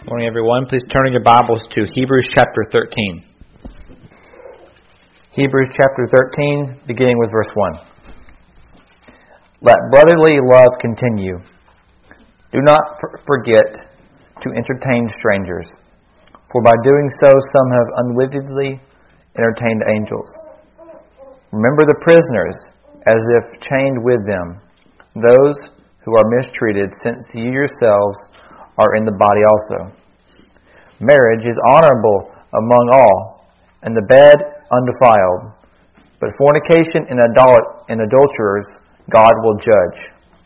Morning, everyone. Please turn in your Bibles to Hebrews chapter 13. Hebrews chapter 13, beginning with verse 1. Let brotherly love continue. Do not forget to entertain strangers, for by doing so some have unwittingly entertained angels. Remember the prisoners, as if chained with them, those who are mistreated, since you yourselves are in the body also. Marriage is honorable among all, and the bed undefiled. But fornication and adulterers God will judge.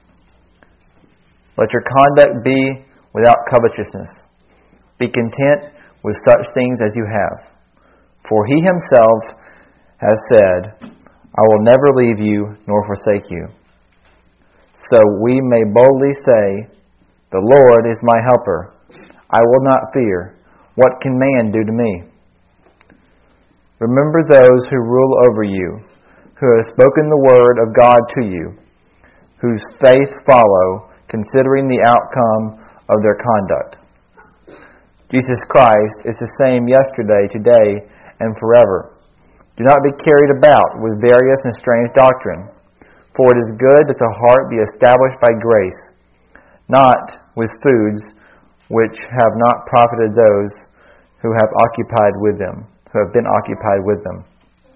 Let your conduct be without covetousness. Be content with such things as you have. For He Himself has said, I will never leave you nor forsake you. So we may boldly say, the Lord is my helper. I will not fear. What can man do to me? Remember those who rule over you, who have spoken the word of God to you, whose faith follow, considering the outcome of their conduct. Jesus Christ is the same yesterday, today, and forever. Do not be carried about with various and strange doctrine, for it is good that the heart be established by grace, not with foods which have not profited those who have been occupied with them.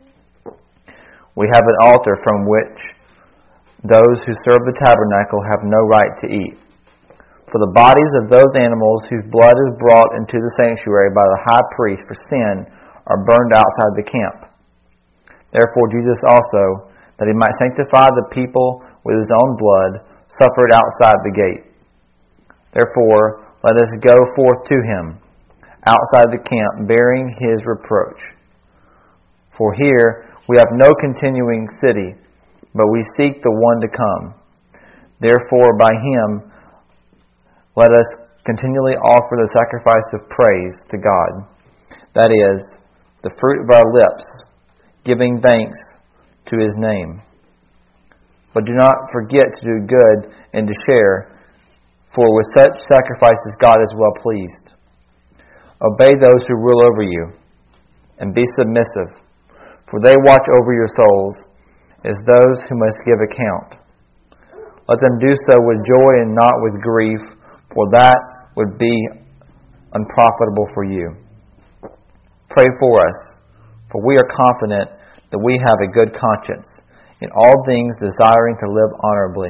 We have an altar from which those who serve the tabernacle have no right to eat. For the bodies of those animals whose blood is brought into the sanctuary by the high priest for sin are burned outside the camp. Therefore Jesus also, that He might sanctify the people with His own blood, suffered outside the gate. Therefore, let us go forth to Him, outside the camp, bearing His reproach. For here we have no continuing city, but we seek the one to come. Therefore, by Him, let us continually offer the sacrifice of praise to God, that is, the fruit of our lips, giving thanks to His name. But do not forget to do good and to share, for with such sacrifices God is well pleased. Obey those who rule over you, and be submissive, for they watch over your souls as those who must give account. Let them do so with joy and not with grief, for that would be unprofitable for you. Pray for us, for we are confident that we have a good conscience, in all things desiring to live honorably.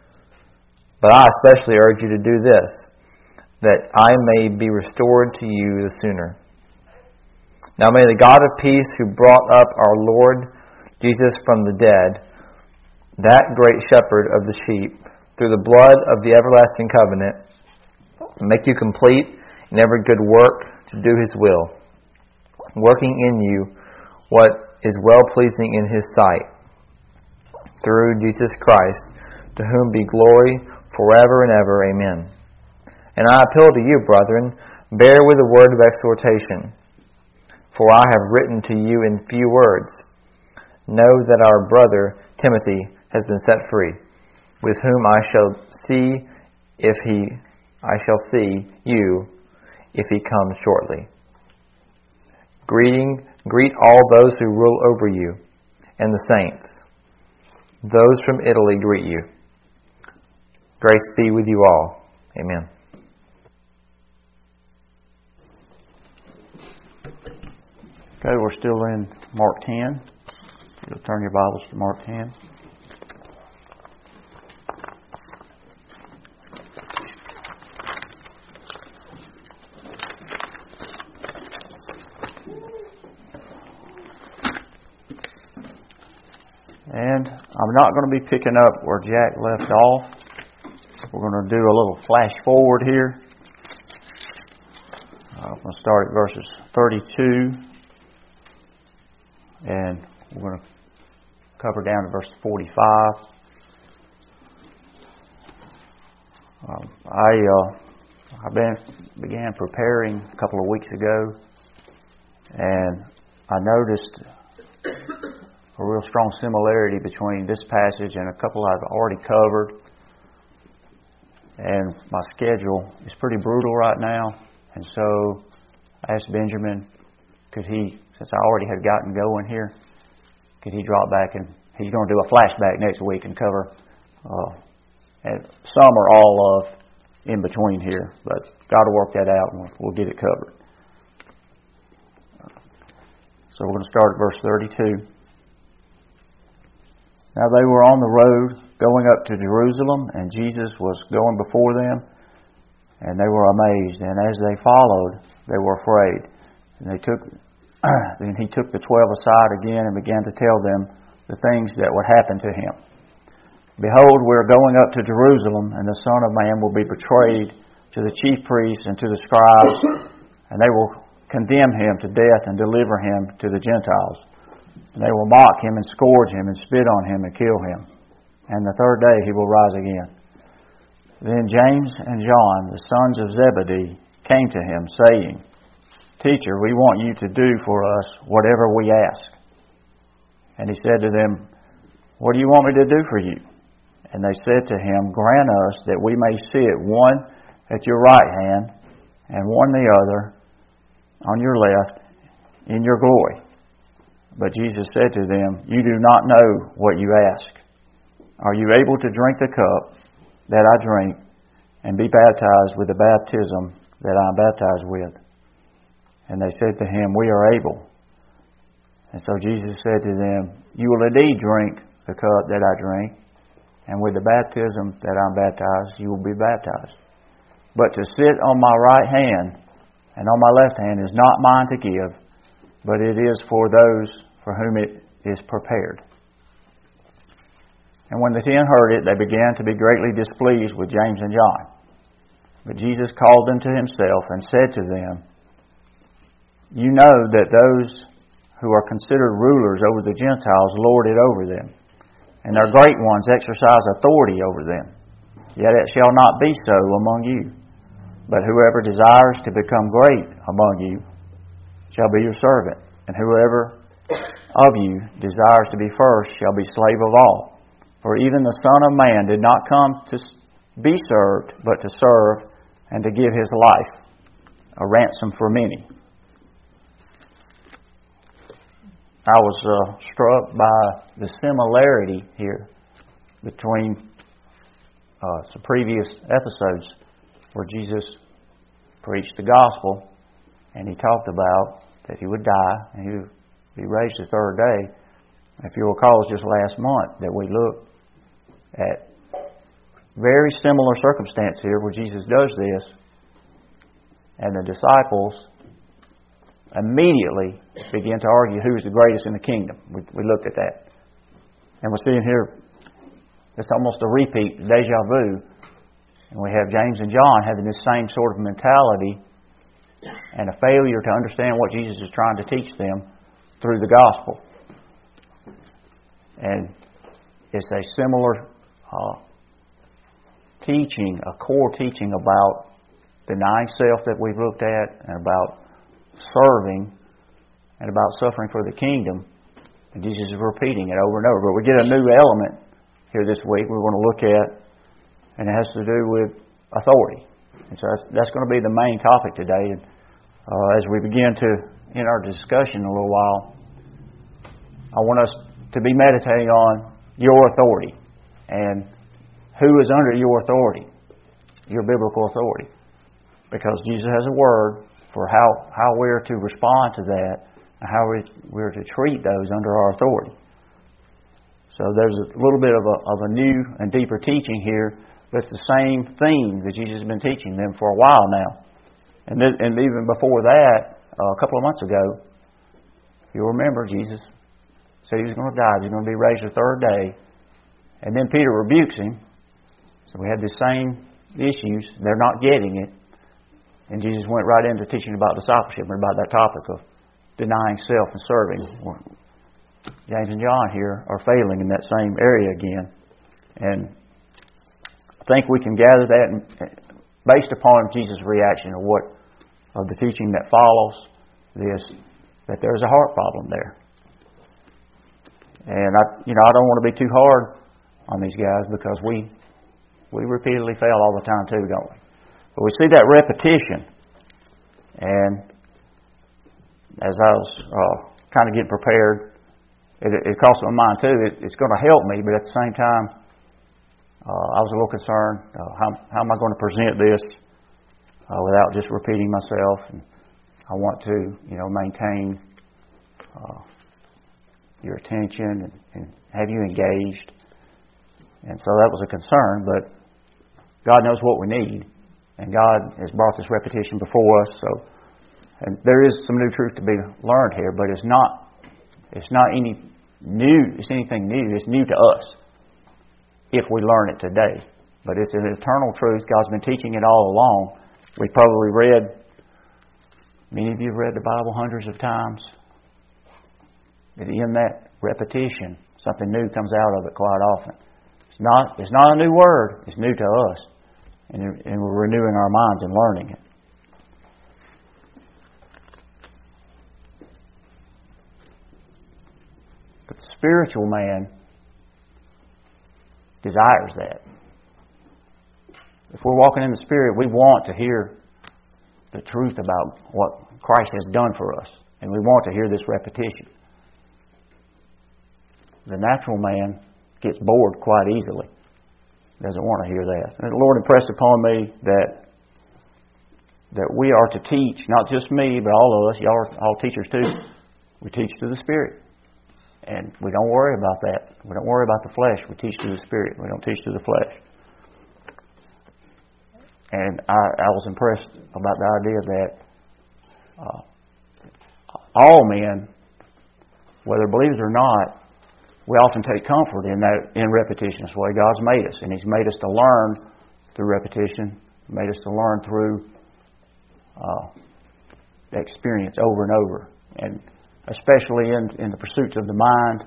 But I especially urge you to do this, that I may be restored to you the sooner. Now may the God of peace, who brought up our Lord Jesus from the dead, that great shepherd of the sheep, through the blood of the everlasting covenant, make you complete in every good work to do His will, working in you what is well-pleasing in His sight, through Jesus Christ, to whom be glory forever and ever. Amen. And I appeal to you, brethren, bear with the word of exhortation. For I have written to you in few words. Know that our brother Timothy has been set free, with whom I shall see you if he comes shortly. Greet all those who rule over you, and the saints. Those from Italy greet you. Grace be with you all. Amen. Okay, we're still in Mark 10. You'll turn your Bibles to Mark 10. And I'm not going to be picking up where Jack left off. We're going to do a little flash forward here. I'm going to start at verses 32. And we're going to cover down to verse 45. I began preparing a couple of weeks ago, and I noticed a real strong similarity between this passage and a couple I've already covered. And my schedule is pretty brutal right now. And so I asked Benjamin, could he, since I already had gotten going here, could he drop back, and he's going to do a flashback next week and cover some or all of in between here. But God will work that out and we'll get it covered. So we're going to start at verse 32. Now they were on the road going up to Jerusalem, and Jesus was going before them, and they were amazed. And as they followed, they were afraid. And then he took the 12 aside again and began to tell them the things that would happen to him. Behold, we are going up to Jerusalem, and the Son of Man will be betrayed to the chief priests and to the scribes, and they will condemn him to death and deliver him to the Gentiles. And they will mock him and scourge him and spit on him and kill him. And the third day he will rise again. Then James and John, the sons of Zebedee, came to him, saying, Teacher, we want you to do for us whatever we ask. And he said to them, What do you want me to do for you? And they said to him, Grant us that we may sit one at your right hand and one the other on your left in your glory. But Jesus said to them, You do not know what you ask. Are you able to drink the cup that I drink and be baptized with the baptism that I am baptized with? And they said to him, We are able. And so Jesus said to them, You will indeed drink the cup that I drink, and with the baptism that I am baptized, you will be baptized. But to sit on my right hand and on my left hand is not mine to give, but it is for those for whom it is prepared. And when the 10 heard it, they began to be greatly displeased with James and John. But Jesus called them to himself and said to them, You know that those who are considered rulers over the Gentiles lord it over them, and their great ones exercise authority over them. Yet it shall not be so among you. But whoever desires to become great among you shall be your servant, and whoever of you desires to be first shall be slave of all. For even the Son of Man did not come to be served, but to serve and to give his life a ransom for many. I was struck by the similarity here between some previous episodes where Jesus preached the gospel and he talked about that he would die and he would be raised the third day. If you recall, it was just last month that we looked at very similar circumstance here where Jesus does this, and the disciples immediately begin to argue who is the greatest in the kingdom. We looked at that. And we're seeing here, it's almost a repeat, deja vu. And we have James and John having this same sort of mentality and a failure to understand what Jesus is trying to teach them through the gospel. And it's a similar teaching, a core teaching about denying self that we've looked at, and about serving, and about suffering for the kingdom. And Jesus is repeating it over and over. But we get a new element here this week we're going to look at, and it has to do with authority. And so that's going to be the main topic today. And as we begin to, in our discussion in a little while, I want us to be meditating on your authority and who is under your authority, your biblical authority. Because Jesus has a word for how we're to respond to that and how we're to treat those under our authority. So there's a little bit of a new and deeper teaching here, but it's the same theme that Jesus has been teaching them for a while now. And even before that, a couple of months ago, you'll remember Jesus said he was going to die. He was going to be raised the third day. And then Peter rebukes him. So we had the same issues. They're not getting it. And Jesus went right into teaching about discipleship and about that topic of denying self and serving. James and John here are failing in that same area again. And I think we can gather that based upon Jesus' reaction of the teaching that follows this, that there's a heart problem there. And I don't want to be too hard on these guys because we repeatedly fail all the time too, don't we? But we see that repetition And as I was kind of getting prepared, it crossed my mind too. It's going to help me, but at the same time, I was a little concerned. How am I going to present this without just repeating myself? And I want to, maintain your attention and have you engaged. And so that was a concern, but God knows what we need, and God has brought this repetition before us. So, and there is some new truth to be learned here, but it's not anything new. It's new to us if we learn it today. But it's an eternal truth. God's been teaching it all along. We've probably many of you have read the Bible hundreds of times. But in that repetition, something new comes out of it quite often. It's not a new word. It's new to us. And we're renewing our minds and learning it. But the spiritual man desires that. If we're walking in the Spirit, we want to hear the truth about what Christ has done for us. And we want to hear this repetition. The natural man gets bored quite easily. Doesn't want to hear that. And the Lord impressed upon me that we are to teach, not just me, but all of us, y'all are all teachers too. We teach through the Spirit. And we don't worry about that. We don't worry about the flesh. We teach through the Spirit. We don't teach through the flesh. And I was impressed about the idea that all men, whether believers or not, we often take comfort in repetition. That's the way God's made us. And He's made us to learn through repetition. Made us to learn through experience over and over. And especially in the pursuits of the mind,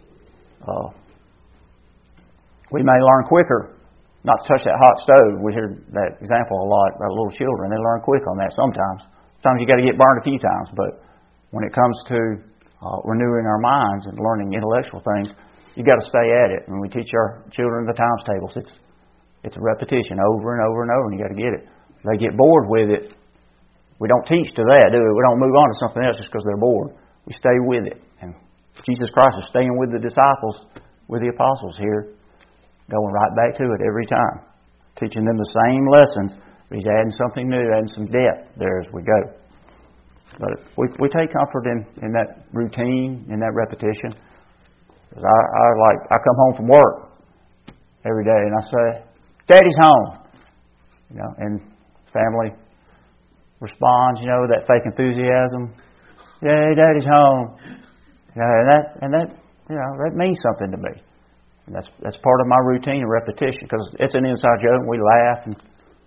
we may learn quicker not to touch that hot stove. We hear that example a lot about little children. They learn quick on that sometimes. Sometimes you got to get burned a few times. But when it comes to renewing our minds and learning intellectual things, you got to stay at it. And we teach our children the times tables. It's a repetition over and over and over, and you got to get it. If they get bored with it, we don't teach to that, do we? We don't move on to something else just because they're bored. We stay with it. And Jesus Christ is staying with the disciples, with the apostles here, going right back to it every time, teaching them the same lessons. But He's adding something new, adding some depth there as we go. But we take comfort in that routine, in that repetition. Because I come home from work every day and I say, "Daddy's home," and family responds, that fake enthusiasm. "Yay, Daddy's home," and that means something to me. And that's part of my routine and repetition because it's an inside joke and we laugh and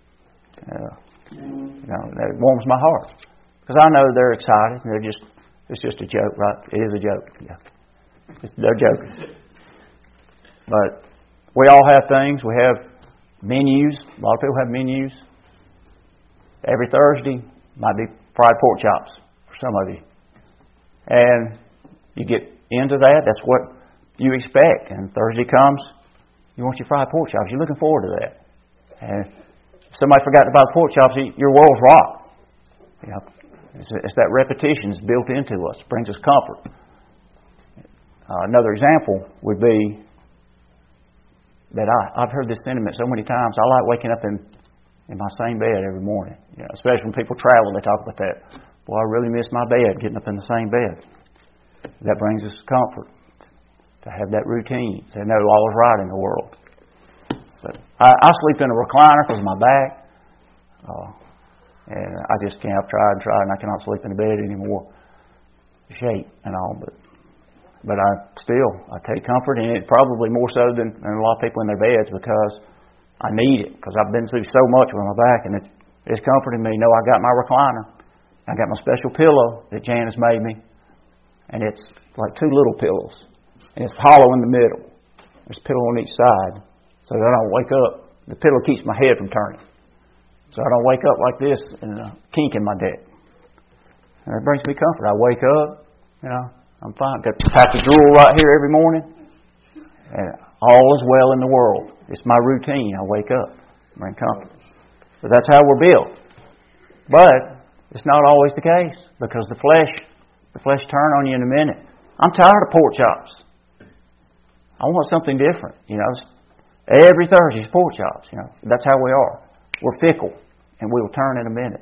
that warms my heart. Because I know they're excited. And it's just a joke, right? It is a joke. Yeah. They're joking. But we all have things. We have menus. A lot of people have menus. Every Thursday might be fried pork chops for some of you. And you get into that. That's what you expect. And Thursday comes, you want your fried pork chops. You're looking forward to that. And if somebody forgot to buy the pork chops, your world's rocked. It's that repetition that's built into us. It brings us comfort. Another example would be that I've heard this sentiment so many times. I like waking up in my same bed every morning. Especially when people travel, they talk about that. Boy, I really miss my bed, getting up in the same bed. That brings us comfort. To have that routine. To know all is right in the world. But I sleep in a recliner because of my back. And I just can't. I've tried and I cannot sleep in the bed anymore. Shape and all, but I take comfort in it, probably more so than a lot of people in their beds because I need it because I've been through so much with my back and it's comforting me. I got my recliner, I got my special pillow that Janice made me, and it's like two little pillows, and it's hollow in the middle. There's a pillow on each side, so that I don't wake up. The pillow keeps my head from turning. So I don't wake up like this and a kink in my neck. And it brings me comfort. I wake up, I'm fine. Got to pack the drool right here every morning. And all is well in the world. It's my routine. I wake up, bring comfort. So that's how we're built. But It's not always the case because the flesh turn on you in a minute. I'm tired of pork chops. I want something different. Every Thursday's pork chops. That's how we are. We're fickle, and we will turn in a minute.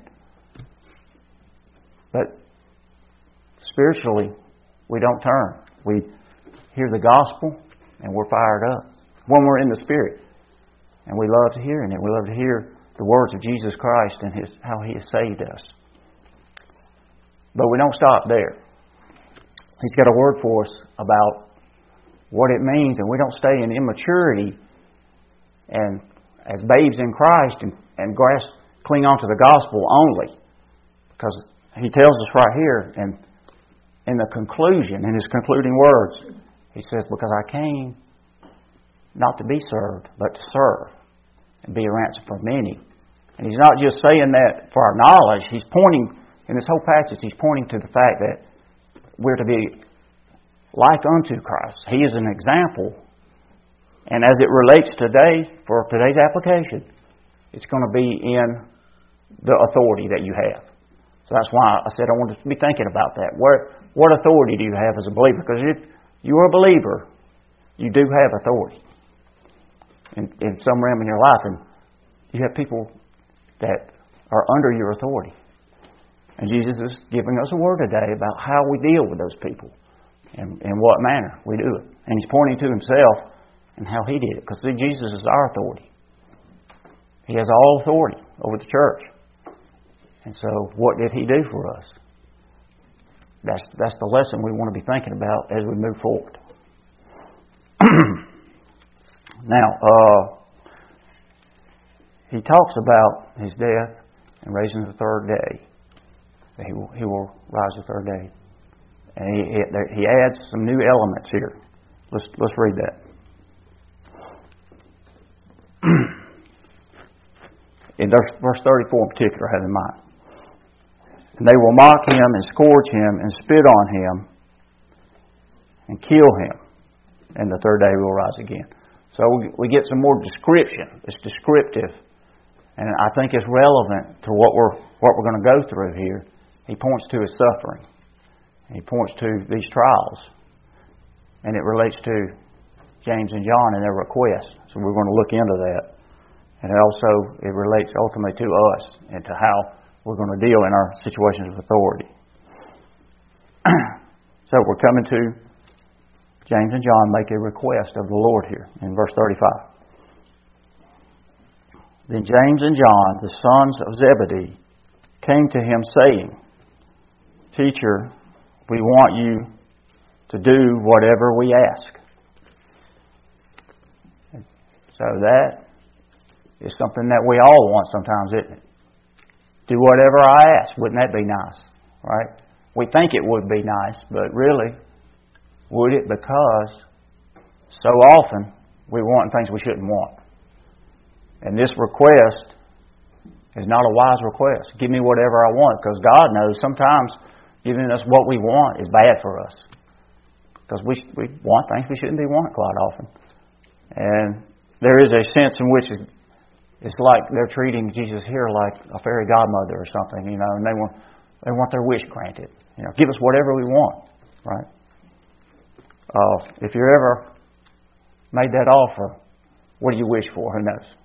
But spiritually, we don't turn. We hear the gospel, and we're fired up when we're in the Spirit, and we love to hear it. We love to hear the words of Jesus Christ and how He has saved us. But we don't stop there. He's got a word for us about what it means, and we don't stay in immaturity and as babes in Christ and cling on to the gospel only. Because He tells us right here, and in the conclusion, in His concluding words, He says, because I came not to be served, but to serve and be a ransom for many. And He's not just saying that for our knowledge. He's pointing, in this whole passage, He's pointing to the fact that we're to be like unto Christ. He is an example. And as it relates today, for today's application, it's going to be in the authority that you have. So that's why I said I wanted to be thinking about that. What authority do you have as a believer? Because if you're a believer, you do have authority in some realm in your life. And you have people that are under your authority. And Jesus is giving us a word today about how we deal with those people and in what manner we do it. And He's pointing to Himself and how He did it. Because see, Jesus is our authority. He has all authority over the church. And so what did He do for us? That's the lesson we want to be thinking about as we move forward. Now, He talks about His death and raising the third day. He will rise the third day. And he adds some new elements here. Let's read that. In verse 34 in particular, I have in mind. And they will mock Him and scourge Him and spit on Him and kill Him. And the third day He will rise again. So we get some more description. It's descriptive. And I think it's relevant to what we're going to go through here. He points to His suffering. He points to these trials. And it relates to James and John and their request. So we're going to look into that. And it relates ultimately to us and to how we're going to deal in our situations of authority. So we're coming to James and John make a request of the Lord here in verse 35. Then James and John, the sons of Zebedee, came to Him saying, Teacher, we want You to do whatever we ask. So that is something that we all want sometimes, isn't it? Do whatever I ask. Wouldn't that be nice? Right? We think it would be nice, but really, would it? Because so often we want things we shouldn't want. And this request is not a wise request. Give me whatever I want, because God knows sometimes giving us what we want is bad for us. Because we want things we shouldn't be wanting quite often. And there is a sense in which it's like they're treating Jesus here like a fairy godmother or something, and they want their wish granted. Give us whatever we want, right? If you're ever made that offer, what do you wish for? Who knows?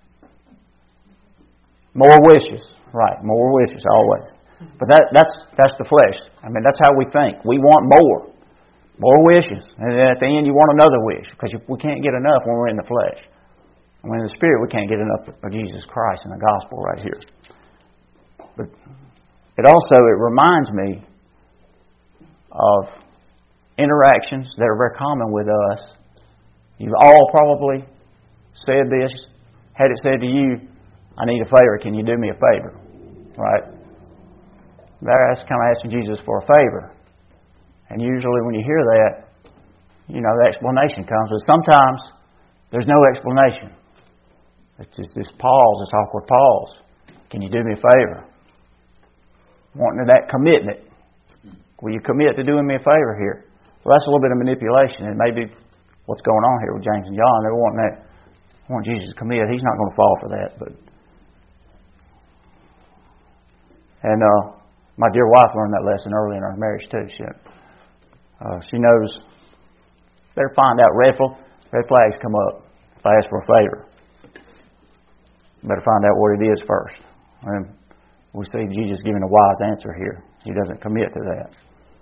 More wishes, right? More wishes always. But that's the flesh. That's how we think. We want more wishes, and then at the end you want another wish because we can't get enough when we're in the flesh. And when in the Spirit, we can't get enough of Jesus Christ and the gospel right here. But it reminds me of interactions that are very common with us. You've all probably said this, had it said to you, I need a favor, can you do me a favor? Right? That's kind of asking Jesus for a favor. And usually when you hear that, the explanation comes. But sometimes there's no explanation. It's just this pause, this awkward pause. Can you do me a favor? Wanting that commitment. Will you commit to doing me a favor here? Well, that's a little bit of manipulation, and maybe what's going on here with James and John. They want Jesus to commit. He's not going to fall for that. My dear wife learned that lesson early in our marriage too. She knows better find out red flags come up if I ask for a favor. Better find out what it is first. And we see Jesus giving a wise answer here. He doesn't commit to that.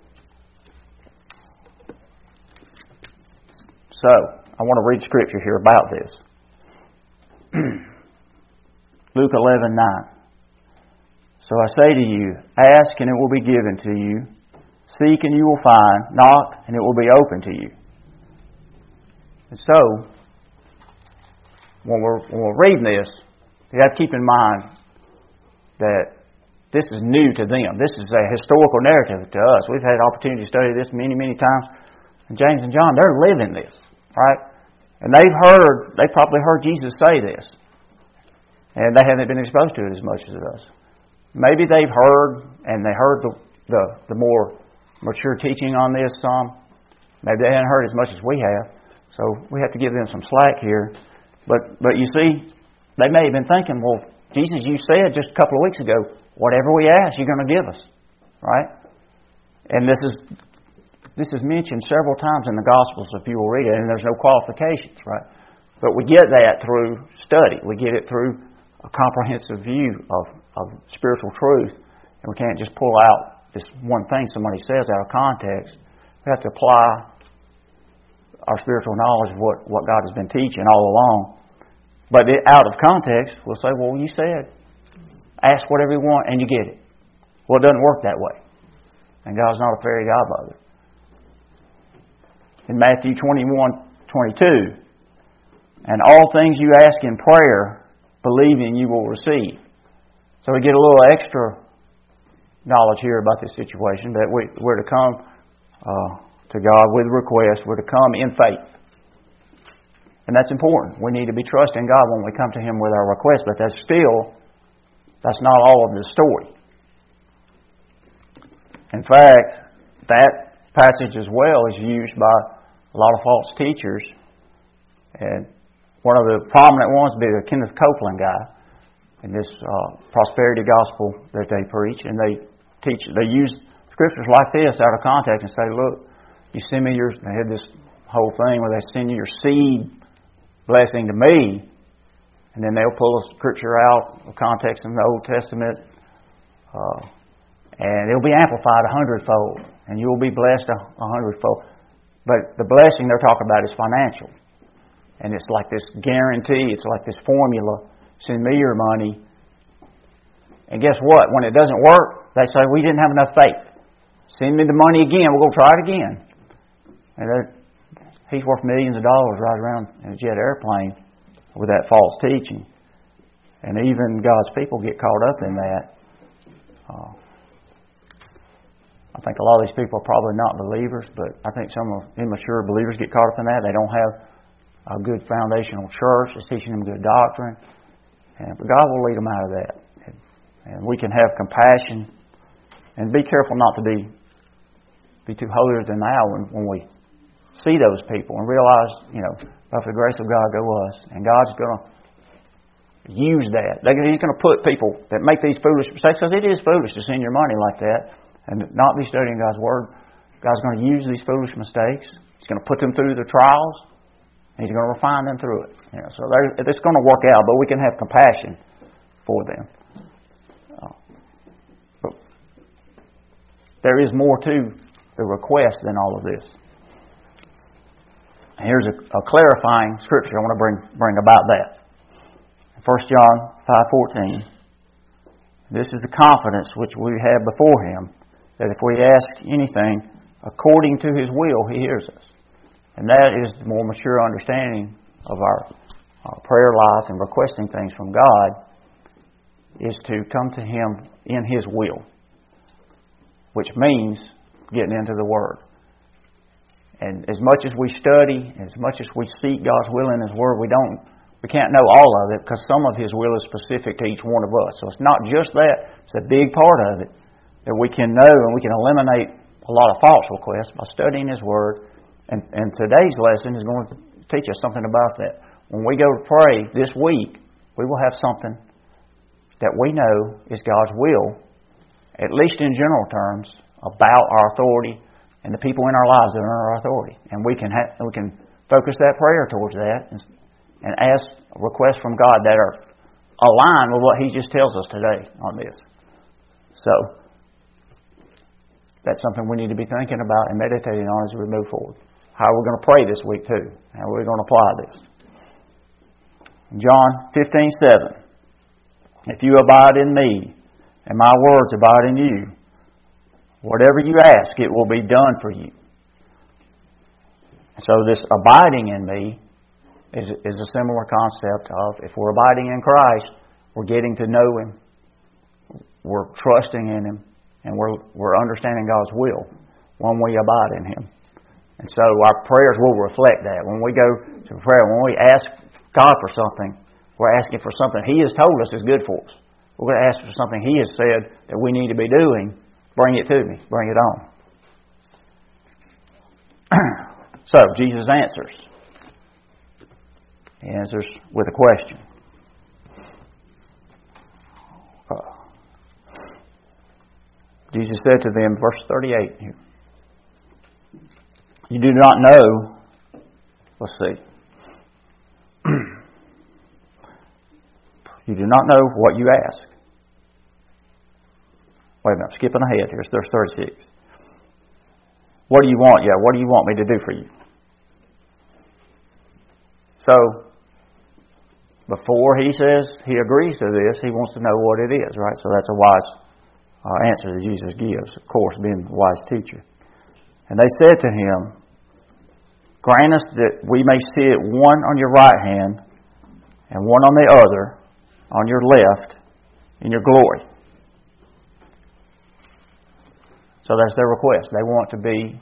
So, I want to read scripture here about this. Luke 11:9. So I say to you, ask and it will be given to you. Seek and you will find. Knock and it will be open to you. And so, when we're reading this, you have to keep in mind that this is new to them. This is a historical narrative to us. We've had opportunity to study this many, many times. And James and John, they're living this, right? And they've probably heard Jesus say this. And they haven't been exposed to it as much as us. Maybe they've heard, and they heard the more mature teaching on this some. Maybe they haven't heard as much as we have. So we have to give them some slack here. But you see, they may have been thinking, well, Jesus, you said just a couple of weeks ago, whatever we ask, you're going to give us. Right? And this is mentioned several times in the Gospels if you will read it, and there's no qualifications, right? But we get that through study. We get it through a comprehensive view of spiritual truth. And we can't just pull out this one thing somebody says out of context. We have to apply our spiritual knowledge of what God has been teaching all along. But out of context, we'll say, well, you said, ask whatever you want and you get it. Well, it doesn't work that way. And God's not a fairy godmother. In Matthew 21:22, and all things you ask in prayer, believing you will receive. So we get a little extra knowledge here about this situation, that we're to come to God with requests. We're to come in faith. And that's important. We need to be trusting God when we come to Him with our requests, but that's not all of the story. In fact, that passage as well is used by a lot of false teachers. And one of the prominent ones would be the Kenneth Copeland guy in this prosperity gospel that they preach. And they use scriptures like this out of context and say, look, you send me they had this whole thing where they send you your seed blessing to me, and then they'll pull a scripture out of context in the Old Testament, and it'll be amplified 100-fold, and you'll be blessed 100-fold. But the blessing they're talking about is financial. And it's like this guarantee, it's like this formula, send me your money. And guess what? When it doesn't work, they say, we didn't have enough faith. Send me the money again, we'll go try it again. And he's worth millions of dollars riding around in a jet airplane with that false teaching. And even God's people get caught up in that. I think a lot of these people are probably not believers, but I think some immature believers get caught up in that. They don't have a good foundational church that's teaching them good doctrine. But God will lead them out of that. And we can have compassion and be careful not to be too holier than thou when we see those people and realize, by the grace of God go us. And God's going to use that. He's going to put people that make these foolish mistakes, because it is foolish to send your money like that and not be studying God's Word. God's going to use these foolish mistakes. He's going to put them through the trials, and He's going to refine them through it. So it's going to work out, but we can have compassion for them. But there is more to the request than all of this. Here's a clarifying scripture I want to bring about that. 1 John 5:14. This is the confidence which we have before Him, that if we ask anything according to His will, He hears us. And that is the more mature understanding of our prayer life and requesting things from God, is to come to Him in His will, which means getting into the Word. And as much as we study, as much as we seek God's will in His Word, we can't know all of it, because some of His will is specific to each one of us. So it's not just that; it's a big part of it that we can know, and we can eliminate a lot of false requests by studying His Word. And today's lesson is going to teach us something about that. When we go to pray this week, we will have something that we know is God's will, at least in general terms, about our authority and the people in our lives that are under our authority. And we can focus that prayer towards that and ask requests from God that are aligned with what He just tells us today on this. So, that's something we need to be thinking about and meditating on as we move forward. How are we going to pray this week too? How are we going to apply this? John 15:7. If you abide in me, and my words abide in you, whatever you ask, it will be done for you. So this abiding in me is a similar concept of, if we're abiding in Christ, we're getting to know Him, we're trusting in Him, and we're understanding God's will when we abide in Him. And so our prayers will reflect that. When we go to prayer, when we ask God for something, we're asking for something He has told us is good for us. We're going to ask for something He has said that we need to be doing. Bring it to me. Bring it on. So, Jesus answers. He answers with a question. Jesus said to them, verse 38 here, you do not know, let's see, you do not know what you ask. Wait a minute, I'm skipping ahead here. It's verse 36. What do you want? Yeah, what do you want me to do for you? So, before he says he agrees to this, he wants to know what it is, right? So that's a wise answer that Jesus gives, of course, being the wise teacher. And they said to him, grant us that we may sit one on your right hand and one on the other on your left in your glory. So that's their request. They want to be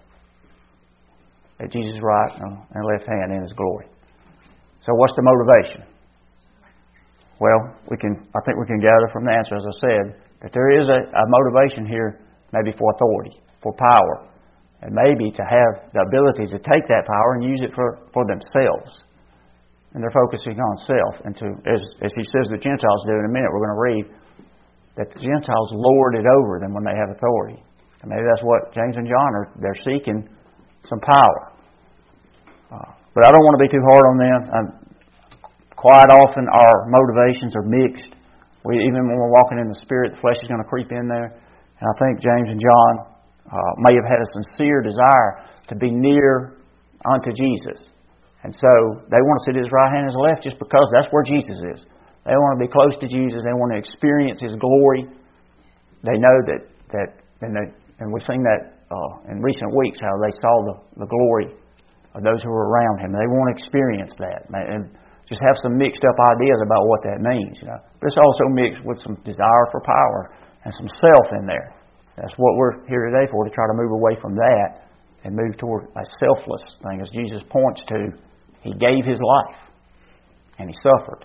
at Jesus' right and left hand in His glory. So what's the motivation? Well, I think we can gather from the answer, as I said, that there is a motivation here, maybe for authority, for power, and maybe to have the ability to take that power and use it for themselves. And they're focusing on self. And as he says the Gentiles do in a minute, we're going to read that the Gentiles lord it over them when they have authority. And maybe that's what James and John they're seeking, some power. But I don't want to be too hard on them. Quite often our motivations are mixed. Even when we're walking in the Spirit, the flesh is going to creep in there. And I think James and John may have had a sincere desire to be near unto Jesus. And so they want to sit at His right hand and His left just because that's where Jesus is. They want to be close to Jesus. They want to experience His glory. They know and we've seen that in recent weeks, how they saw the glory of those who were around Him. They want to experience that and just have some mixed up ideas about what that means. But it's also mixed with some desire for power and some self in there. That's what we're here today for, to try to move away from that and move toward a selfless thing. As Jesus points to, He gave His life and He suffered.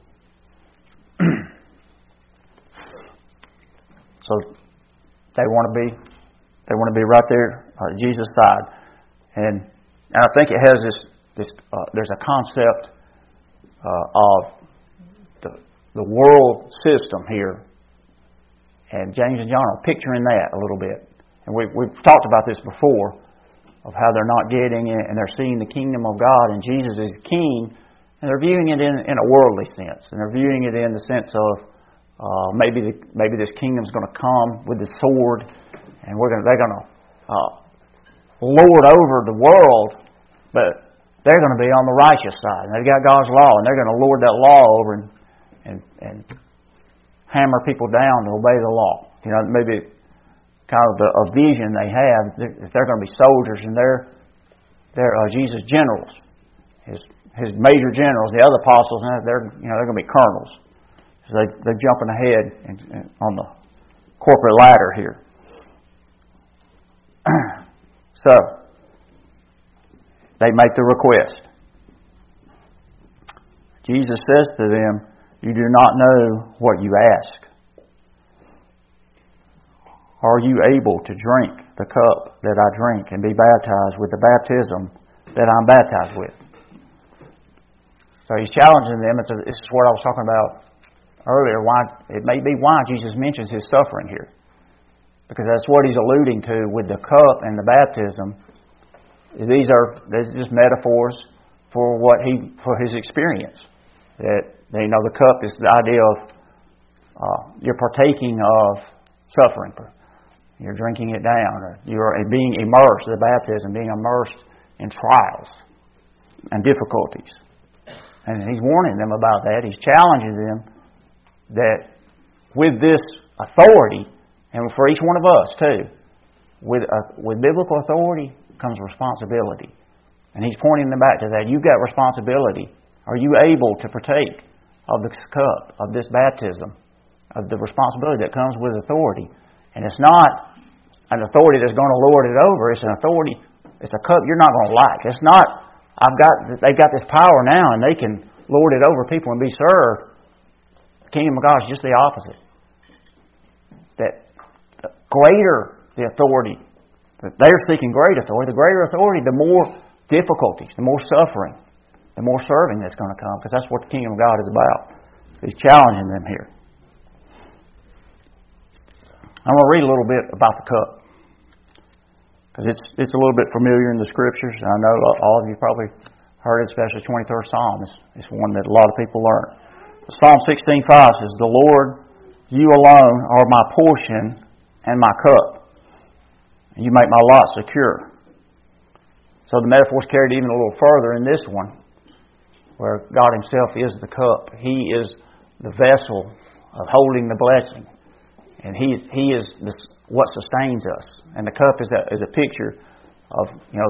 So they want to be right there at Jesus' side. And I think it has there's a concept of the world system here. And James and John are picturing that a little bit. And we've talked about this before, of how they're not getting it and they're seeing the kingdom of God and Jesus is king, and they're viewing it in a worldly sense. And they're viewing it in the sense of maybe this kingdom's going to come with the sword, and they're going to lord over the world, but they're going to be on the righteous side. And they've got God's law, and they're going to lord that law over and hammer people down to obey the law. Maybe kind of a vision they have, that they're going to be soldiers, and they're Jesus' generals, his major generals. The other apostles, they're going to be colonels. So they're jumping ahead on the corporate ladder here. So they make the request. Jesus says to them, you do not know what you ask. Are you able to drink the cup that I drink and be baptized with the baptism that I'm baptized with? So He's challenging them. This is what I was talking about earlier. Why Jesus mentions His suffering here. because that's what he's alluding to with the cup and the baptism. These are just metaphors for his experience. That the cup is the idea of you're partaking of suffering. You're drinking it down, or you're being immersed, the baptism, being immersed in trials and difficulties. And he's warning them about that. He's challenging them that with this authority, and for each one of us too, with biblical authority comes responsibility. And he's pointing them back to that. You've got responsibility. Are you able to partake of this cup, of this baptism, of the responsibility that comes with authority? And it's not an authority that's going to lord it over. It's an authority, it's a cup you're not going to like. It's not, they've got this power now and they can lord it over people and be served. The kingdom of God is just the opposite. That the greater the authority, that they're seeking great authority, the greater authority, the more difficulties, the more suffering, the more serving that's going to come, because that's what the kingdom of God is about. He's challenging them here. I'm going to read a little bit about the cup, because it's a little bit familiar in the Scriptures. I know all of you probably heard it, especially 23rd Psalm. It's one that a lot of people learn. Psalm 16:5 says, "The Lord, you alone are my portion and my cup. You make my lot secure." So the metaphor is carried even a little further in this one, where God Himself is the cup. He is the vessel of holding the blessing. And He is what sustains us. And the cup is a picture of,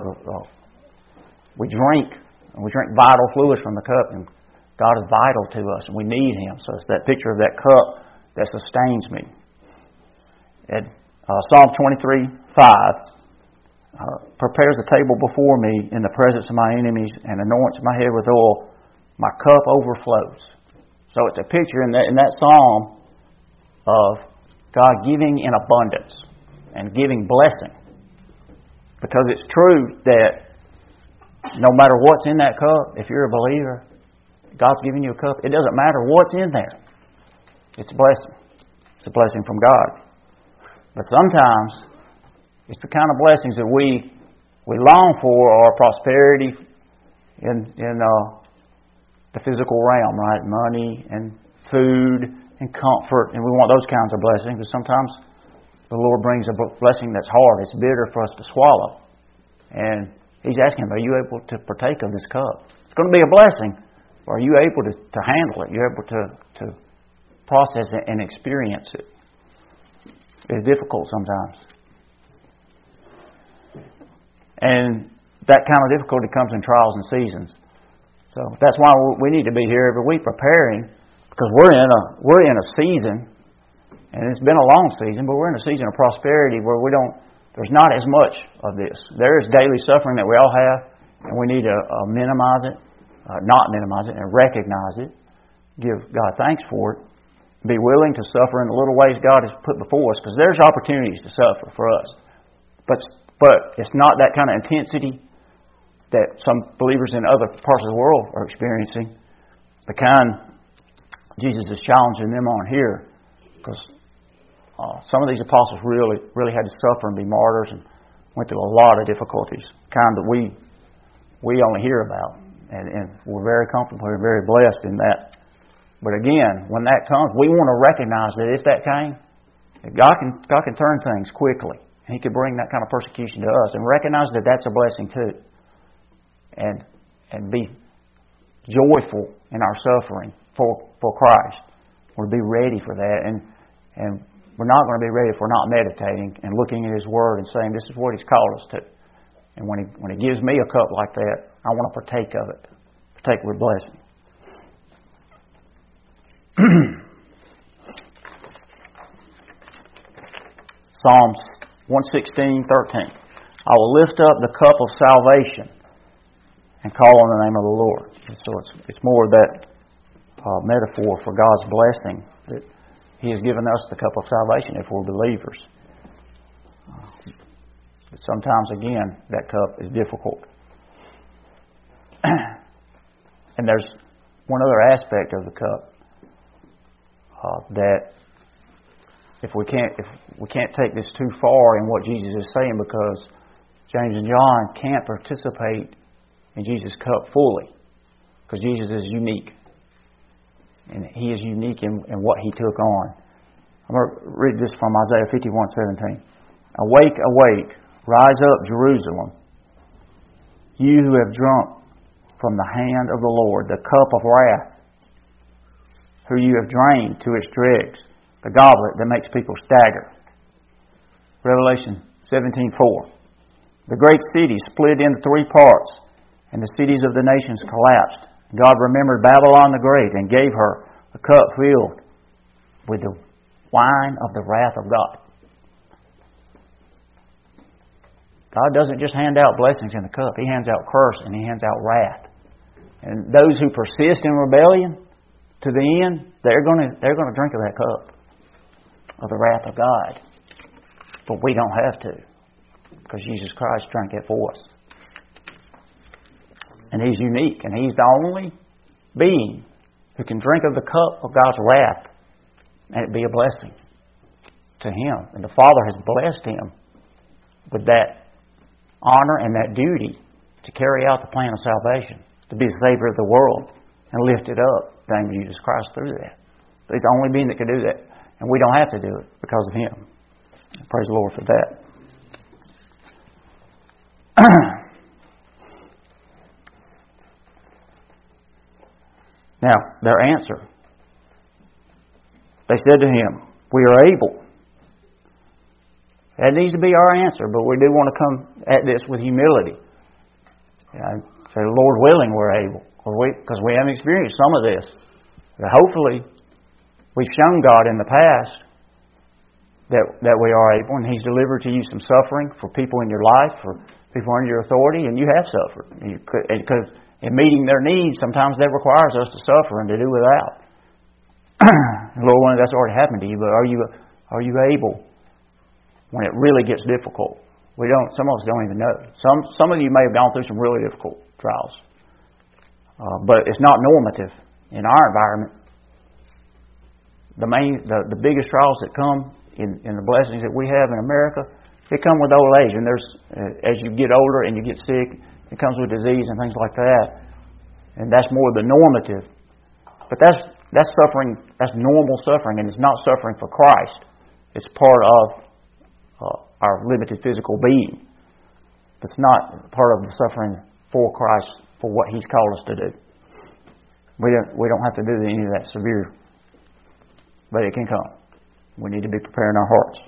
we drink vital fluids from the cup, and God is vital to us, and we need Him. So it's that picture of that cup that sustains me. And Psalm 23:5 prepares a table before me in the presence of my enemies and anoints my head with oil. My cup overflows. So it's a picture in that psalm of God giving in abundance and giving blessing. Because it's true that no matter what's in that cup, if you're a believer, God's giving you a cup. It doesn't matter what's in there. It's a blessing. It's a blessing from God. But sometimes it's the kind of blessings that we long for are prosperity in the physical realm, right? Money and food and comfort, and we want those kinds of blessings. But sometimes the Lord brings a blessing that's hard. It's bitter for us to swallow. And He's asking, are you able to partake of this cup? It's going to be a blessing. Are you able to handle it? You're able to process it and experience it. It's difficult sometimes. And that kind of difficulty comes in trials and seasons. So that's why we need to be here every week preparing, because we're in a season, and it's been a long season, but we're in a season of prosperity where there's not as much of this. There is daily suffering that we all have, and we need to not minimize it, and recognize it, give God thanks for it, be willing to suffer in the little ways God has put before us, because there's opportunities to suffer for us. But it's not that kind of intensity that some believers in other parts of the world are experiencing. The kind Jesus is challenging them on here, because some of these apostles really had to suffer and be martyrs and went through a lot of difficulties, kind that we only hear about, and we're very comfortable and very blessed in that. But again, when that comes, we want to recognize that if that came, that God can turn things quickly, and He could bring that kind of persecution to us, and recognize that that's a blessing too, and be joyful in our suffering for Christ. We'll be ready for that, and we're not going to be ready if we're not meditating and looking at His Word and saying, this is what He's called us to. And when He gives me a cup like that, I want to partake of it. Partake with blessing. Psalms 116:13. I will lift up the cup of salvation and call on the name of the Lord. So it's more of that metaphor for God's blessing, that He has given us the cup of salvation if we're believers. But sometimes, again, that cup is difficult. And there's one other aspect of the cup that if we can't take this too far in what Jesus is saying, because James and John can't participate in Jesus' cup fully, because Jesus is unique, and He is unique in what He took on. I'm going to read this from Isaiah 51:17. Awake, awake, rise up, Jerusalem, you who have drunk from the hand of the Lord the cup of wrath, who you have drained to its dregs, the goblet that makes people stagger. Revelation 17:4. The great city split into three parts, and the cities of the nations collapsed. God remembered Babylon the Great and gave her a cup filled with the wine of the wrath of God. God doesn't just hand out blessings in the cup. He hands out curse and He hands out wrath. And those who persist in rebellion to the end, they're going to drink of that cup of the wrath of God. But we don't have to, because Jesus Christ drank it for us. And He's unique, and He's the only being who can drink of the cup of God's wrath and it be a blessing to Him. And the Father has blessed Him with that honor and that duty to carry out the plan of salvation, to be the Savior of the world and lift it up, the name of Jesus Christ, through that. He's the only being that can do that. And we don't have to do it because of Him. Praise the Lord for that. Now, their answer. They said to Him, we are able. That needs to be our answer, but we do want to come at this with humility. Say, Lord willing, we're able. Because we haven't experienced some of this. But hopefully, we've shown God in the past that we are able, and He's delivered to you some suffering for people in your life, for people under your authority, and you have suffered. Because in meeting their needs, sometimes that requires us to suffer and to do without. Lord, that's already happened to you, but are you able when it really gets difficult? Some of us don't even know. Some of you may have gone through some really difficult trials. But it's not normative in our environment. The biggest trials that come in the blessings that we have in America, they come with old age. And as you get older and you get sick, it comes with disease and things like that. And that's more the normative. But that's suffering. That's normal suffering, and it's not suffering for Christ. It's part of our limited physical being. It's not part of the suffering for Christ, for what He's called us to do. We don't have to do any of that severe, but it can come. We need to be preparing our hearts.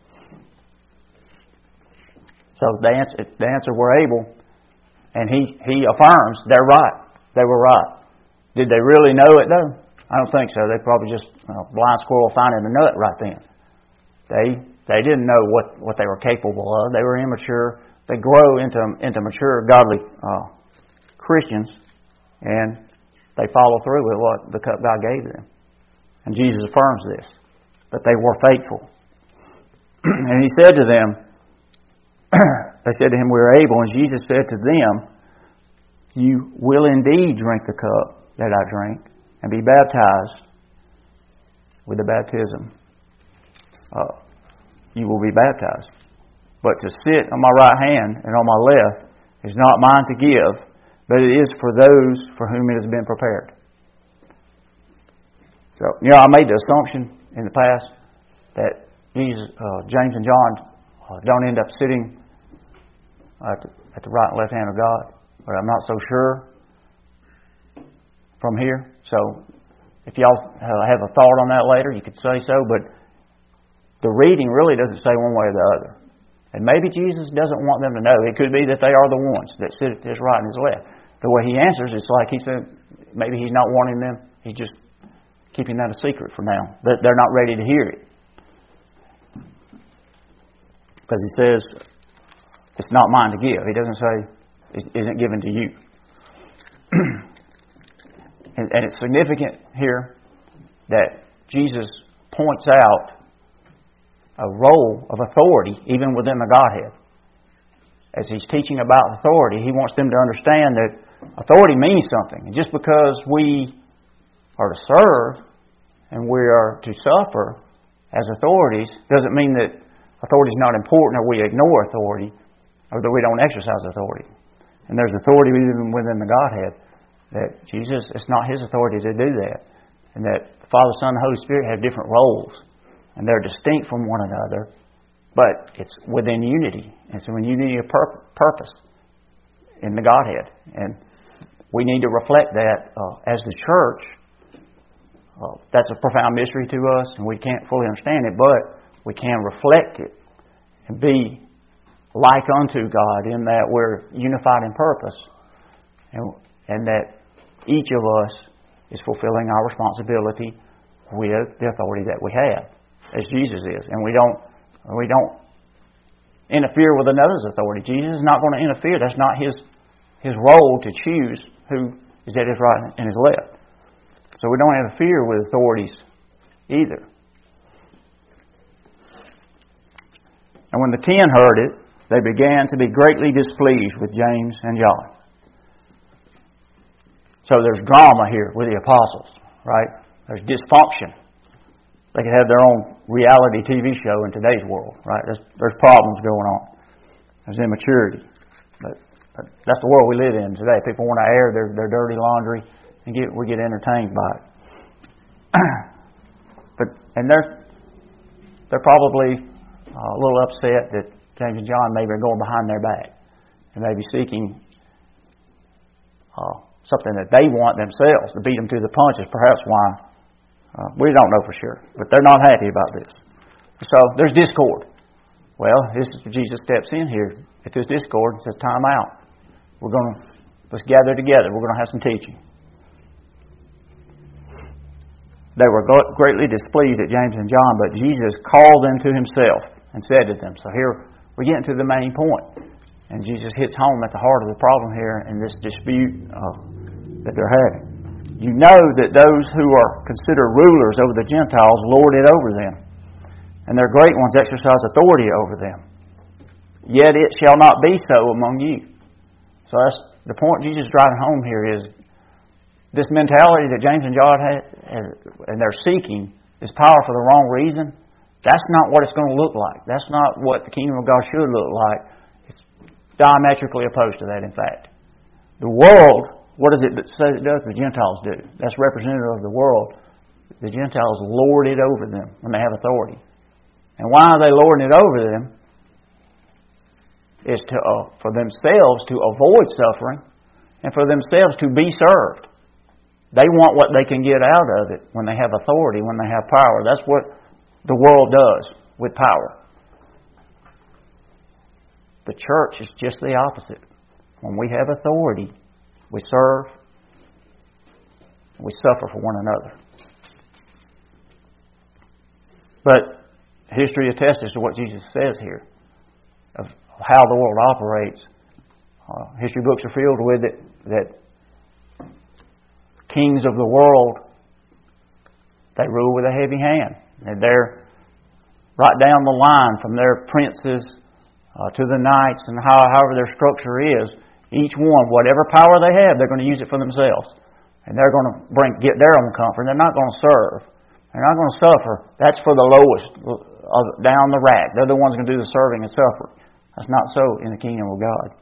So the answer, we're able, and He affirms they're right. They were right. Did they really know it though? I don't think so. They probably just blind squirrel finding the nut right then. They didn't know what they were capable of. They were immature. They grow into mature, godly Christians, and they follow through with what the cup God gave them. And Jesus affirms this, that they were faithful. And He said to them, they said to Him, we are able. And Jesus said to them, you will indeed drink the cup that I drink and be baptized with the baptism. You will be baptized. But to sit on my right hand and on my left is not mine to give, but it is for those for whom it has been prepared. So, I made the assumption in the past that James and John don't end up sitting at the right and left hand of God. But I'm not so sure from here. So, if y'all have a thought on that later, you could say so. But the reading really doesn't say one way or the other. And maybe Jesus doesn't want them to know. It could be that they are the ones that sit at His right and His left. The way He answers, it's like He said, maybe He's not wanting them. He's just keeping that a secret for now. They're not ready to hear it. Because He says, it's not mine to give. He doesn't say, it isn't given to you. and it's significant here that Jesus points out a role of authority even within the Godhead. As He's teaching about authority, He wants them to understand that authority means something. And just because we are to serve and we are to suffer as authorities doesn't mean that authority is not important or we ignore authority or that we don't exercise authority. And there's authority even within the Godhead that Jesus, it's not His authority to do that. And that the Father, Son, and Holy Spirit have different roles. And they're distinct from one another. But it's within unity. It's in unity of purpose in the Godhead. And we need to reflect that as the church. That's a profound mystery to us, and we can't fully understand it, but we can reflect it and be like unto God in that we're unified in purpose, and that each of us is fulfilling our responsibility with the authority that we have, as Jesus is. And we don't interfere with another's authority. Jesus is not going to interfere. That's not His role to choose who is at His right and His left. So we don't interfere with authorities either. And when the 10 heard it, they began to be greatly displeased with James and John. So there's drama here with the apostles, right? There's dysfunction. They could have their own reality TV show in today's world, right? There's problems going on. There's immaturity. But that's the world we live in today. People want to air their dirty laundry, and we get entertained by it. And they're probably a little upset that James and John maybe are going behind their back and maybe seeking something that they want themselves to beat them through the punches. Perhaps why we don't know for sure, but they're not happy about this. So there's discord. Well, Jesus steps in here. If there's discord, it says time out. Let's gather together. We're going to have some teaching. They were greatly displeased at James and John, but Jesus called them to Himself and said to them. So here we're getting to the main point. And Jesus hits home at the heart of the problem here in this dispute that they're having. You know that those who are considered rulers over the Gentiles lord it over them, and their great ones exercise authority over them. Yet it shall not be so among you. So that's the point Jesus is driving home here is this mentality that James and John had, and they're seeking this power for the wrong reason. That's not what it's going to look like. That's not what the kingdom of God should look like. It's diametrically opposed to that, in fact. The world, what does it say it does? The Gentiles do. That's representative of the world. The Gentiles lord it over them when they have authority. And why are they lording it over them? Is for themselves to avoid suffering and for themselves to be served. They want what they can get out of it when they have authority, when they have power. That's what the world does with power. The church is just the opposite. When we have authority, we serve, we suffer for one another. But history attests to what Jesus says here of how the world operates. History books are filled with it, that kings of the world, they rule with a heavy hand. And they're right down the line from their princes to the knights and however their structure is. Each one, whatever power they have, they're going to use it for themselves. And they're going to get their own comfort. They're not going to serve. They're not going to suffer. That's for the lowest, down the rack. They're the ones going to do the serving and suffering. That's not so in the kingdom of God.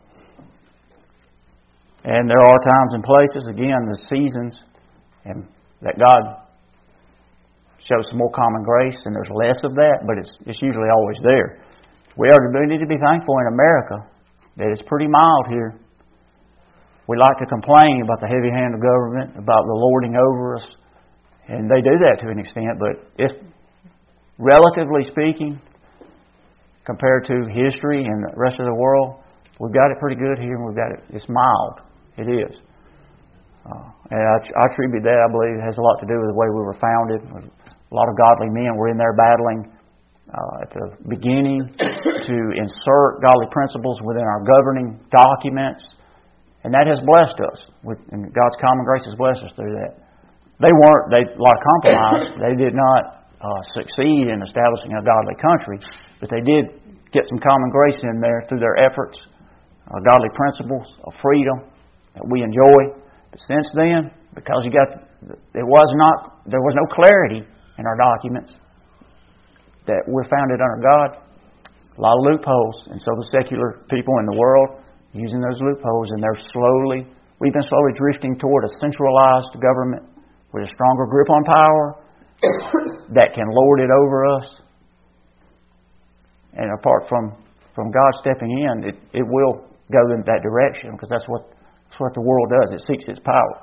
And there are times and places, again, the seasons, and that God shows some more common grace, and there's less of that, but it's usually always there. We need to be thankful in America that it's pretty mild here. We like to complain about the heavy hand of government, about the lording over us, and they do that to an extent, but if, relatively speaking, compared to history and the rest of the world, we've got it pretty good here, and it's mild. It is. And I attribute that, I believe, it has a lot to do with the way we were founded. A lot of godly men were in there battling at the beginning to insert godly principles within our governing documents. And that has blessed us. And God's common grace has blessed us through that. They a lot of compromise. They did not succeed in establishing a godly country, but they did get some common grace in there through their efforts, godly principles of freedom that we enjoy. But since then, because there was no clarity in our documents, that we're founded under God, a lot of loopholes. And so the secular people in the world using those loopholes, and we've been slowly drifting toward a centralized government with a stronger grip on power that can lord it over us. And apart from God stepping in, it will go in that direction, because that's what the world does. It seeks its power.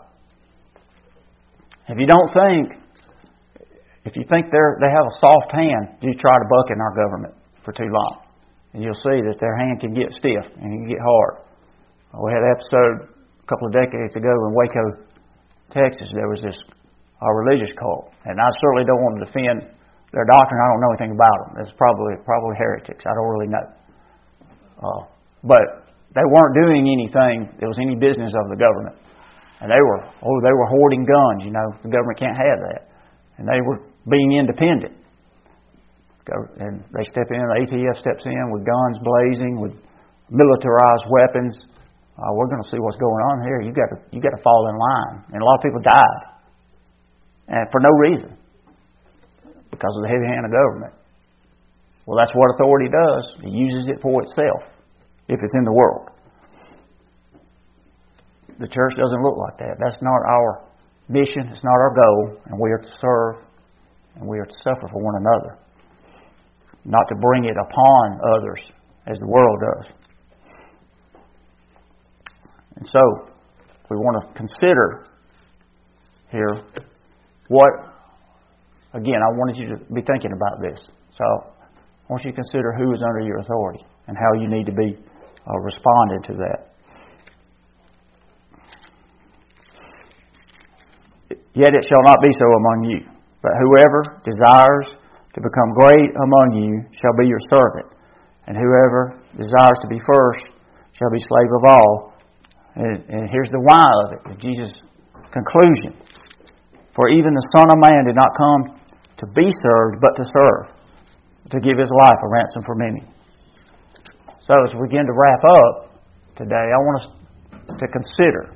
If you think they have a soft hand, you try to buck in our government for too long, and you'll see that their hand can get stiff and it can get hard. We had an episode a couple of decades ago in Waco, Texas. There was this religious cult, and I certainly don't want to defend their doctrine. I don't know anything about them. It's probably heretics. I don't really know. But they weren't doing anything that was any business of the government. And they were hoarding guns. The government can't have that. And they were being independent. And they step in, the ATF steps in with guns blazing, with militarized weapons. We're going to see what's going on here. You got to fall in line. And a lot of people died, and for no reason, because of the heavy hand of government. Well, that's what authority does. It uses it for itself, if it's in the world. The church doesn't look like that. That's not our mission. It's not our goal. And we are to serve, and we are to suffer for one another, not to bring it upon others as the world does. And so, we want to consider here again, I wanted you to be thinking about this. So, I want you to consider who is under your authority and how you need to be responding to that. Yet it shall not be so among you, but whoever desires to become great among you shall be your servant, and whoever desires to be first shall be slave of all. And here's the why of it, Jesus' conclusion. For even the Son of Man did not come to be served, but to serve, to give His life a ransom for many. So as we begin to wrap up today, I want us to consider,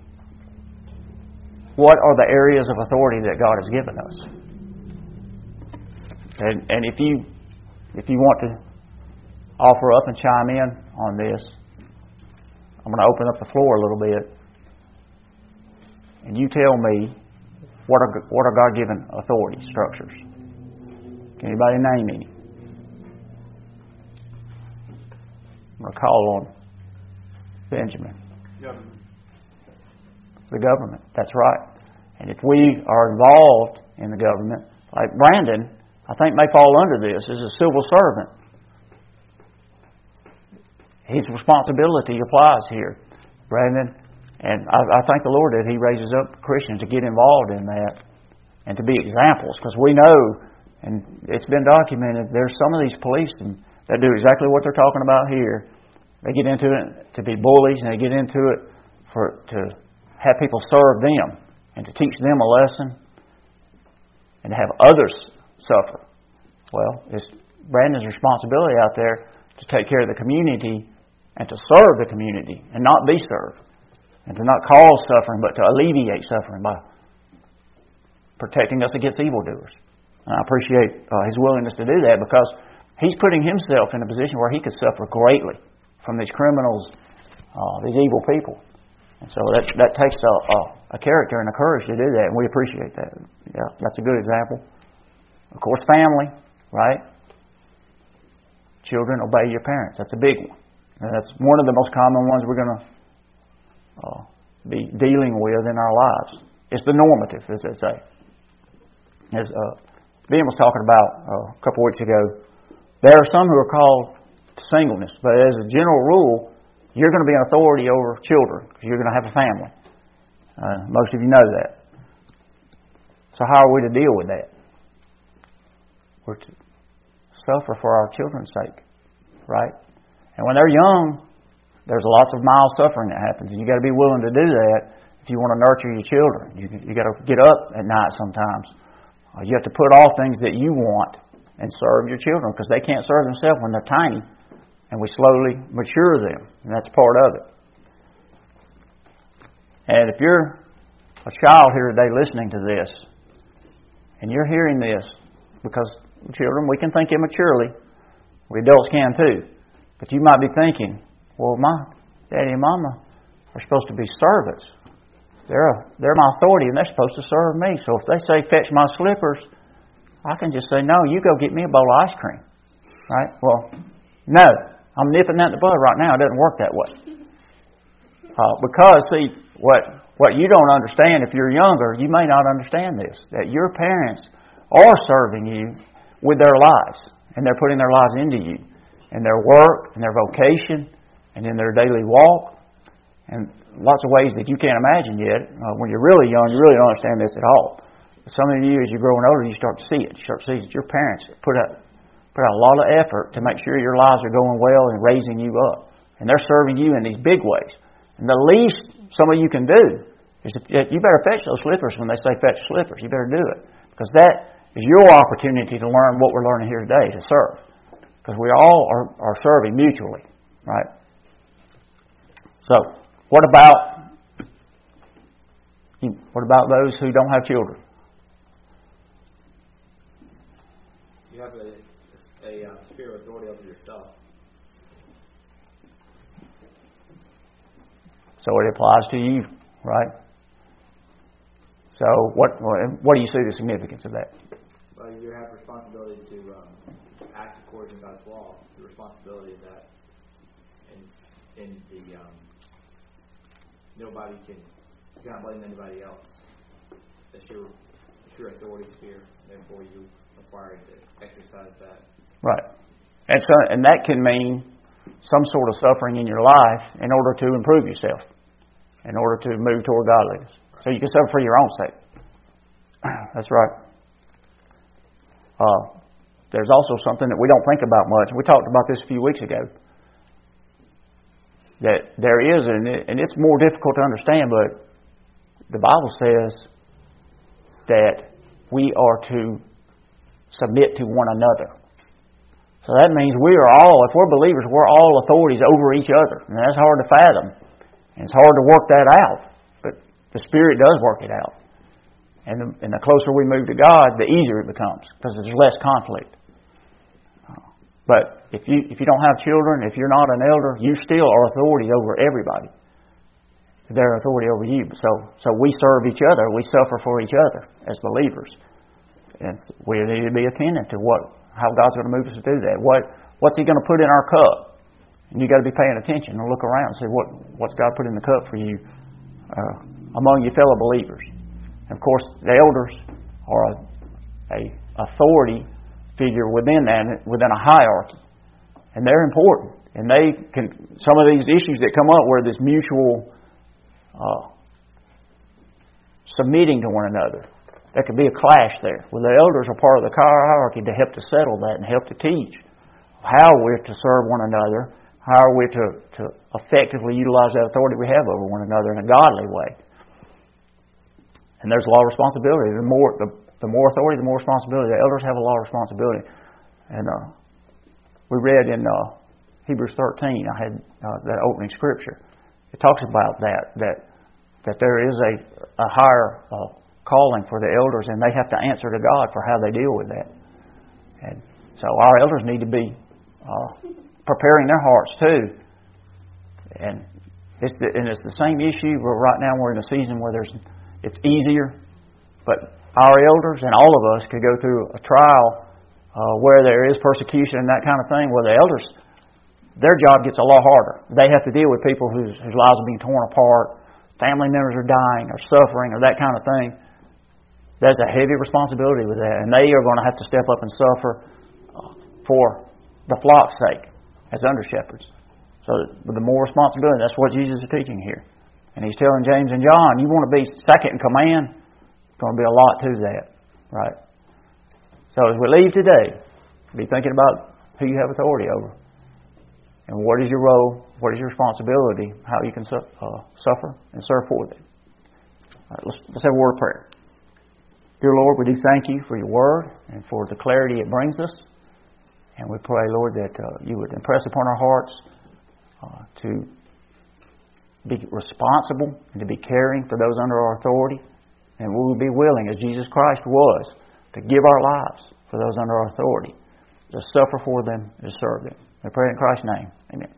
what are the areas of authority that God has given us? And if you want to offer up and chime in on this, I'm going to open up the floor a little bit, and you tell me what are God-given authority structures. Can anybody name any? I'm going to call on Benjamin. The government. That's right. And if we are involved in the government, like Brandon, I think may fall under this, as a civil servant. His responsibility applies here, Brandon. And I thank the Lord that He raises up Christians to get involved in that and to be examples. Because we know, and it's been documented, there's some of these policemen that do exactly what they're talking about here. They get into it to be bullies, and they get into it to have people serve them and to teach them a lesson and to have others suffer. Well, it's Brandon's responsibility out there to take care of the community and to serve the community and not be served, and to not cause suffering but to alleviate suffering by protecting us against evildoers. And I appreciate his willingness to do that, because he's putting himself in a position where he could suffer greatly from these criminals, these evil people. And so that takes a character and a courage to do that, and we appreciate that. Yeah, that's a good example. Of course, family, right? Children, obey your parents. That's a big one. And that's one of the most common ones we're going to be dealing with in our lives. It's the normative, as they say. As Ben was talking about a couple weeks ago, there are some who are called to singleness, but as a general rule, you're going to be an authority over children because you're going to have a family. Most of you know that. So how are we to deal with that? We're to suffer for our children's sake, right? And when they're young, there's lots of mild suffering that happens, and you got to be willing to do that if you want to nurture your children. You got to get up at night sometimes. You have to put off things that you want and serve your children, because they can't serve themselves when they're tiny. And we slowly mature them, and that's part of it. And if you're a child here today listening to this, and you're hearing this because children, we can think immaturely. We adults can too. But you might be thinking, well, my daddy and mama are supposed to be servants. They're my authority and they're supposed to serve me. So if they say, fetch my slippers, I can just say, no, you go get me a bowl of ice cream. Right? Well, no. I'm nipping that in the bud right now. It doesn't work that way. Because, see, what you don't understand if you're younger, you may not understand this, that your parents are serving you with their lives, and they're putting their lives into you, in their work, in their vocation, and in their daily walk, and lots of ways that you can't imagine yet. When you're really young, you really don't understand this at all. But some of you, as you're growing older, you start to see it. You start to see that your parents put out a lot of effort to make sure your lives are going well and raising you up. And they're serving you in these big ways. And the least some of you can do is you better fetch those slippers when they say fetch slippers. You better do it. Because that is your opportunity to learn what we're learning here today, to serve. Because we all are serving mutually. Right? So, what about those who don't have children? You have a sphere of authority over yourself. So it applies to you, right? So what do you see the significance of that? Well, you have responsibility to act according to God's law. The responsibility of that, and nobody can. You cannot blame anybody else. That's your authority sphere. Therefore, you are required to exercise that. Right, and that can mean some sort of suffering in your life in order to improve yourself, in order to move toward godliness. So you can suffer for your own sake. That's right. There's also something that we don't think about much. We talked about this a few weeks ago. That there is, and it's more difficult to understand, but the Bible says that we are to submit to one another. So that means we are all, if we're believers, we're all authorities over each other. And that's hard to fathom. And it's hard to work that out. But the Spirit does work it out. And the closer we move to God, the easier it becomes, because there's less conflict. But if you don't have children, if you're not an elder, you still are authority over everybody. They're authority over you. So we serve each other. We suffer for each other as believers. And we need to be attentive to how God's going to move us to do that. What's He going to put in our cup? And you got to be paying attention and look around and see what's God put in the cup for you among your fellow believers. And of course, the elders are a authority figure within a hierarchy, and they're important. And they can, some of these issues that come up where this mutual submitting to one another, there could be a clash there. Well, the elders are part of the hierarchy to help to settle that and help to teach how we're to serve one another, how are we to effectively utilize that authority we have over one another in a godly way. And there's a lot of responsibility. The more authority, the more responsibility. The elders have a lot of responsibility. And we read in Hebrews 13, I had that opening scripture. It talks about that there is a higher calling for the elders, and they have to answer to God for how they deal with that. And so our elders need to be preparing their hearts too. And it's the same issue. Right now we're in a season where it's easier, but our elders and all of us could go through a trial where there is persecution and that kind of thing, where the elders, their job gets a lot harder. They have to deal with people whose lives are being torn apart, family members are dying or suffering or that kind of thing. There's a heavy responsibility with that, and they are going to have to step up and suffer for the flock's sake as under shepherds. So the more responsibility, that's what Jesus is teaching here. And He's telling James and John, you want to be second in command, there's going to be a lot to that. Right? So as we leave today, be thinking about who you have authority over. And what is your role, what is your responsibility, how you can suffer and serve for them. All right, let's have a word of prayer. Dear Lord, we do thank You for Your Word and for the clarity it brings us. And we pray, Lord, that You would impress upon our hearts to be responsible and to be caring for those under our authority. And we will be willing, as Jesus Christ was, to give our lives for those under our authority, to suffer for them, to serve them. We pray in Christ's name. Amen.